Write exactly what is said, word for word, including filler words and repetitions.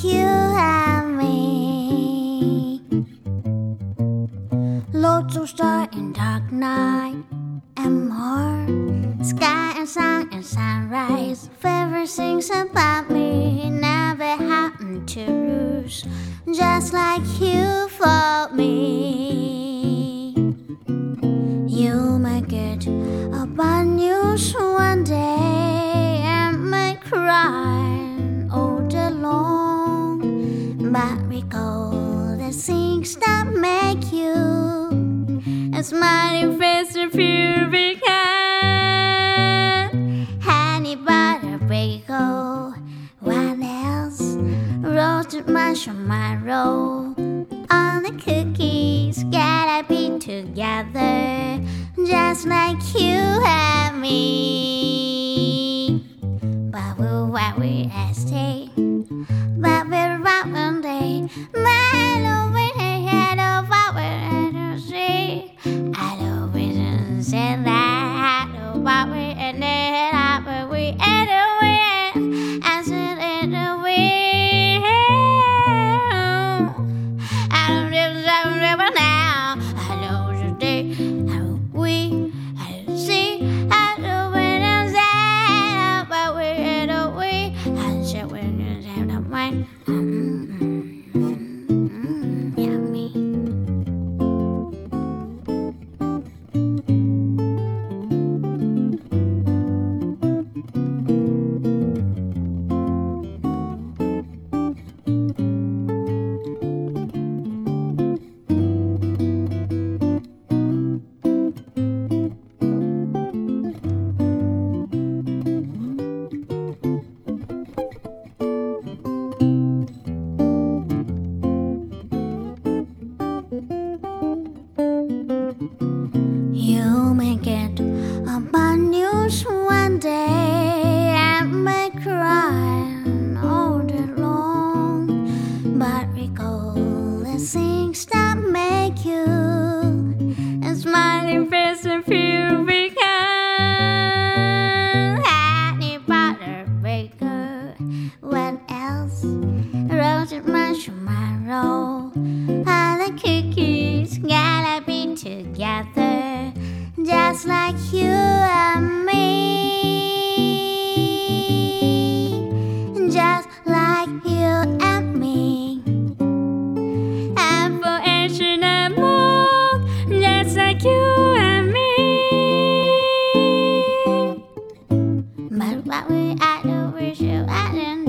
you and me. Loads of stars in dark night and more. Sky and sun and sunrise. Favorite things about me never happened to lose, just like you for me. You may get a bad news one day and may cry all day long, but recall the things that make you a smiling face and pure began. Honey butter bagel, what else? Roasted marshmallow, all the cookies gotta be together, just like you and me. But we'll what we stay, but we're right one day. Man, over the head of our energy. I don't wish say that. But we ended up, but we ended up, I said in the wind. I don't remember now. I know the day. I we, I see. I know when I said, but we ended up, we. I said when you said the mind. Yummy. You may get a bad news one day and may cry all day long, but recall the things that make you a smiling face and pure began. Honey butter baker, what else? Roasted marshmallow, all the cookies gotta be together, just like you and me. Just like you and me. And for ancient and more, just like you and me. But what we I do, we should I don't